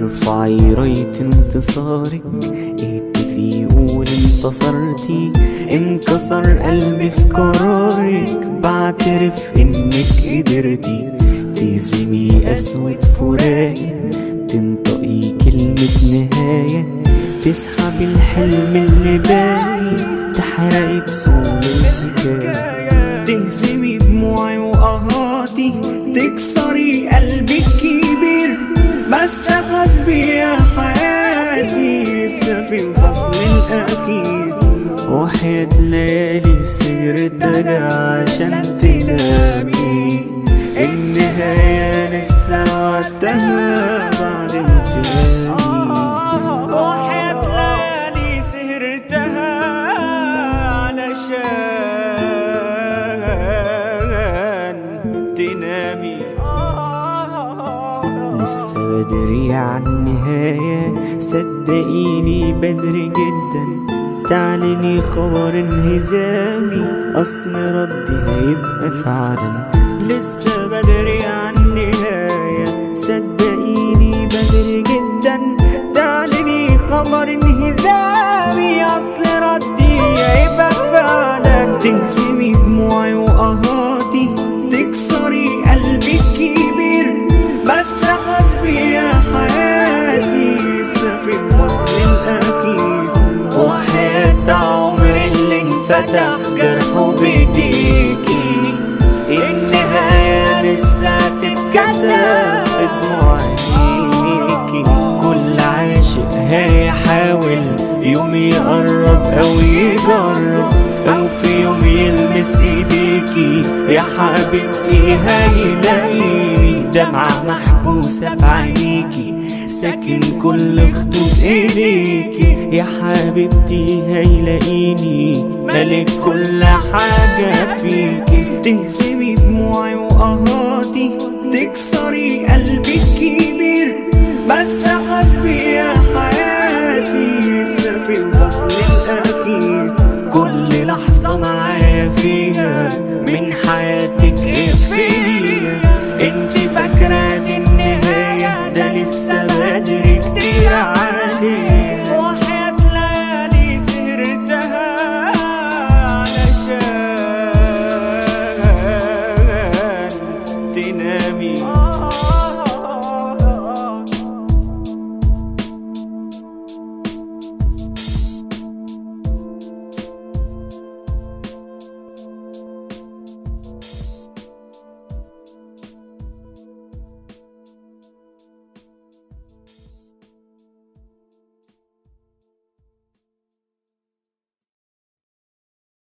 ارفعي راية انتصارك، اهتفي قولي انتصرتي. انكسر قلبي في قرارك، بعترف انك قدرتي تهزمي اسود فراقي، تنطقي كلمة نهاية، تسحبي الحلم اللي باقي، تحرقي بصوم الحكاية، تهزمي دموعي وقهاتي، تكسري قلبي الكبير. بس غصبي يا حياتي لسه في الفصل الأخير، وحياة ليالي سهرتها عشان تنامي، النهاية لسه وقتها بعد انتهائي. وحياة ليالي سهرتها علشان تنامي. لسه بدري عن النهاية، صدقيني بدري جدا تعلني خبر انهزامي، اصل ردي هيبقى فعلا. لسه بدري عن النهاية، صدقيني بدري جدا تعلني خبر انهزامي، اصل ردي هيبقى فعلا. تهزمي دموعي وقهاتي، تكسري قلبي الكبير. بس غصبي يا حياتي لسه في الفصل الأخير، وحياة عمري اللي انفتح جرحه بايديكي، النهاية لسه تتكتب بدموع عينيكي. كل عاشق هيحاول يوم يقرب أو يجرب، أو في يوم يلمس ايديكي يا حبيبتي هيلاقيني، دمعة محبوسة في عينيكي، ساكن كل خطوط ايديكي يا حبيبتي هيلاقيني، ملك كل حاجة فيكي. تهزمي دموعي وقهاتي، تكسري قلبي الكبير. بس غصبي يا